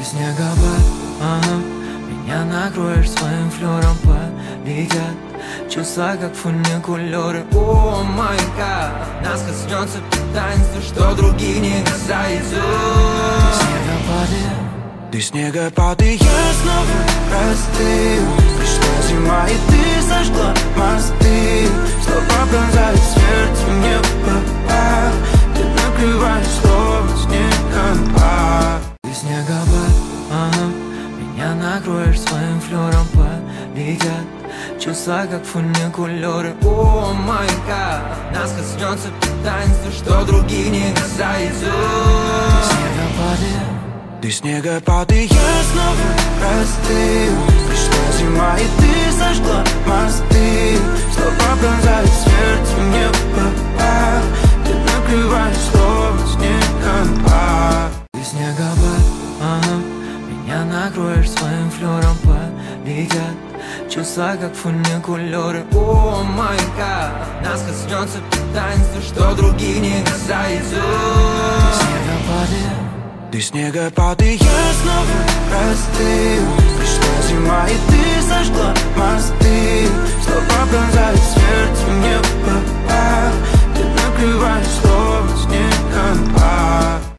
снегопад, ага. Меня накроешь своим флёром, полетят чувства, как фуникулёры у маяка. Нас коснется таинство, что других не касается. Ты снегопад, и я снова простыл. Пришла зима, и ты сожгла мосты. Слова пронзают сердце мне в попах. Ты накрываешь словно снегопад. Ты снегопад, ага. Меня накроешь своим флёром, полетят чувства, как фуникулёры у маяка. Нас коснется таинство, что других не касается. Ты снегопад, и я снова простыл. Пришла зима, и ты сожгла мосты. Слова пронзают сердце мне в попах. Ты накрываешь словно снегопад. Ты снегопад, ага. Меня накроешь своим флёром, полетят чувства, как фуникулёры у маяка. Нас коснется таинство, что других не касается. Ты снегопад, и я снова простыл. Пришла зима, и ты сожгла мосты.